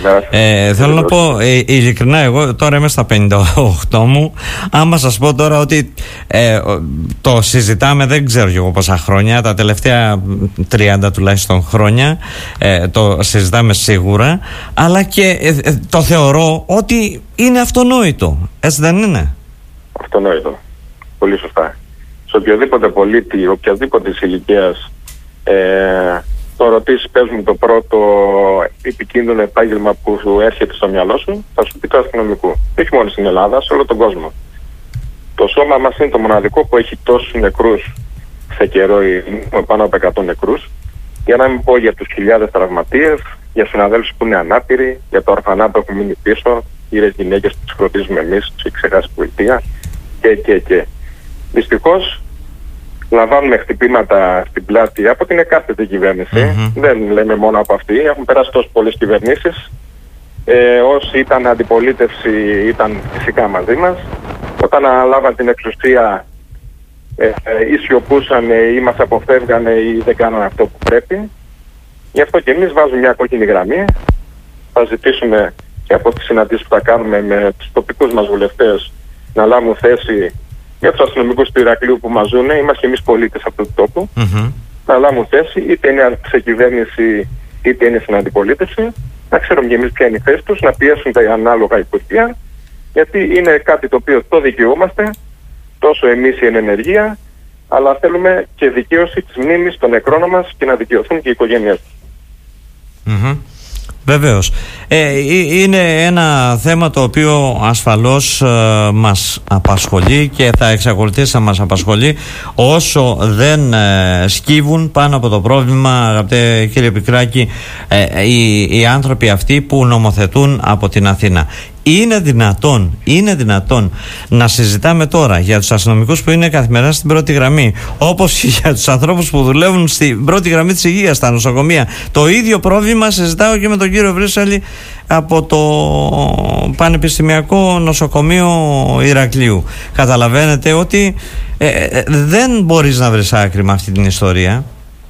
Θέλω να πω ειλικρινά, εγώ τώρα είμαι στα 58 μου. Άμα σας πω τώρα ότι το συζητάμε, δεν ξέρω εγώ πόσα χρόνια, τα τελευταία 30 τουλάχιστον χρόνια το συζητάμε σίγουρα, αλλά και το θεωρώ ότι είναι αυτονόητο. Έτσι δεν είναι? Αυτονόητο. Πολύ σωστά. Σε οποιοδήποτε πολίτη, οποιαδήποτε ηλικίας, το ρωτήσεις πες μου το πρώτο επικίνδυνο επάγγελμα που σου έρχεται στο μυαλό σου, θα σου πει το αστυνομικού. Όχι μόνο στην Ελλάδα, σε όλο τον κόσμο. Το σώμα μας είναι το μοναδικό που έχει τόσους νεκρούς σε καιρό, πάνω από 100 νεκρούς, για να μην πω για τους χιλιάδες τραυματίες, για συναδέλφους που είναι ανάπηροι, για τα ορφανά που έχουν μείνει πίσω, γύρες γυναίκες που τις φροντίζουμε εμείς, τους έχει ξεχάσει η πολιτεία και. Δυστυχώς λαμβάνουμε χτυπήματα στην πλάτη από την εκάστοτε κυβέρνηση. Δεν λέμε μόνο από αυτή. Έχουν περάσει τόσο πολλές κυβερνήσεις. Όσοι ήταν αντιπολίτευση ήταν φυσικά μαζί μας. Όταν αναλάβαν την εξουσία ή σιωπούσαν ή μας αποφεύγανε ή δεν κάνανε αυτό που πρέπει. Γι' αυτό και εμείς βάζουμε μια κόκκινη γραμμή. Θα ζητήσουμε και από τις συναντήσεις που θα κάνουμε με τους τοπικούς μας βουλευτές να λάβουν θέση για τους αστυνομικούς του Ηρακλείου που μας ζουν. Είμαστε και εμείς πολίτες αυτού του τόπου. Να λάβουν θέση, είτε είναι σε κυβέρνηση είτε είναι στην αντιπολίτευση. Να ξέρουμε και εμείς ποια είναι η θέση τους, να πιέσουν τα ανάλογα υπουργεία, γιατί είναι κάτι το οποίο το δικαιούμαστε, τόσο εμείς η ενεργεία, αλλά θέλουμε και δικαίωση της μνήμης των νεκρών μας και να δικαιωθούν και οι οικογένειές τους. Βεβαίως. Είναι ένα θέμα το οποίο ασφαλώς μας απασχολεί και θα εξακολουθήσει να μας απασχολεί όσο δεν σκύβουν πάνω από το πρόβλημα, αγαπητέ κύριε Πικράκη, οι άνθρωποι αυτοί που νομοθετούν από την Αθήνα. Είναι δυνατόν να συζητάμε τώρα για τους αστυνομικούς που είναι καθημερινά στην πρώτη γραμμή, όπως και για τους ανθρώπους που δουλεύουν στην πρώτη γραμμή της υγείας, στα νοσοκομεία? Το ίδιο πρόβλημα συζητάω και με τον κύριο Βρύσαλη από το Πανεπιστημιακό Νοσοκομείο Ηρακλείου. Καταλαβαίνετε ότι δεν μπορείς να βρεις άκρη με αυτή την ιστορία.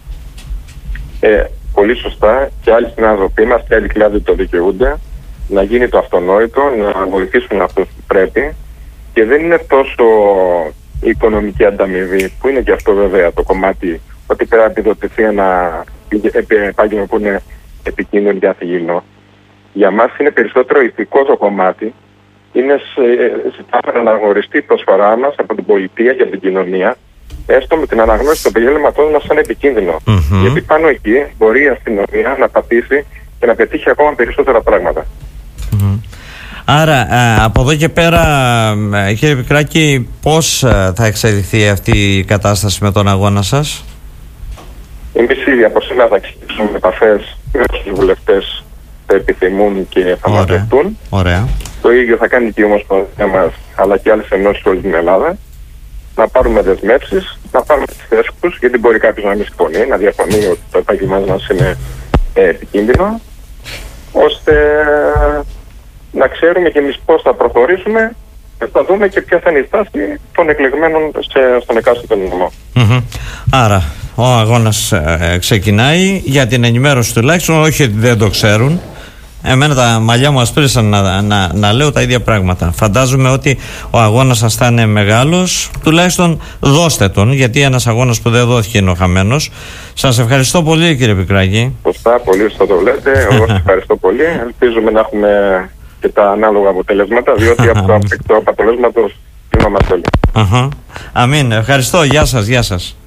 Πολύ σωστά, και άλλοι συνάδελφοί μας και άλλοι κλάδοι το δικαιούνται. Να γίνει το αυτονόητο, να βοηθήσουν αυτούς που πρέπει, και δεν είναι τόσο η οικονομική ανταμοιβή, που είναι και αυτό βέβαια το κομμάτι, ότι πρέπει να επιδοτηθεί ένα επάγγελμα που είναι επικίνδυνο και αθυγινό. Για μας είναι περισσότερο ηθικό το κομμάτι. Είναι ζητάμε να αναγνωριστεί η προσφορά μας από την πολιτεία και από την κοινωνία, έστω με την αναγνώριση του επαγγέλματός μας σαν επικίνδυνο. Γιατί πάνω εκεί μπορεί η αστυνομία να πατήσει και να πετύχει ακόμα περισσότερα πράγματα. Άρα από εδώ και πέρα, κύριε Πικράκη, πώς θα εξελιχθεί αυτή η κατάσταση με τον αγώνα σας? Εμείς ήδη από σήμερα θα ξεκινήσουμε επαφές με τους βουλευτές που επιθυμούν και θα μας δεχτούν. Το ίδιο θα κάνει και η Ομοσπονδία μας, αλλά και άλλες ενώσεις όλη την Ελλάδα. Να πάρουμε δεσμεύσεις, να πάρουμε τις θέσεις τους, γιατί μπορεί κάποιος να μην συμφωνεί, να διαφωνεί ότι το επάγγελμά μας είναι επικίνδυνο, ώστε να ξέρουμε και εμείς πώς θα προχωρήσουμε και θα δούμε και ποια θα είναι η στάση των εκλεγμένων στον εκάστοτε νομό. Άρα ο αγώνας ξεκινάει, για την ενημέρωση τουλάχιστον, όχι ότι δεν το ξέρουν. Εμένα τα μαλλιά μου ασπρίσαν να λέω τα ίδια πράγματα. Φαντάζομαι ότι ο αγώνας σας θα είναι μεγάλος. Τουλάχιστον δώστε τον, γιατί ένας αγώνας που δεν δόθηκε είναι ο χαμένος. Σας ευχαριστώ πολύ, κύριε Πικράκη. Σωστά, πολύ σωστά το λέτε. Εγώ σας ευχαριστώ πολύ. Ελπίζουμε να έχουμε και τα ανάλογα αποτελέσματα, διότι από το αποτελέσματος είμαστε όλοι. Αμήν. Ευχαριστώ. Γεια σας.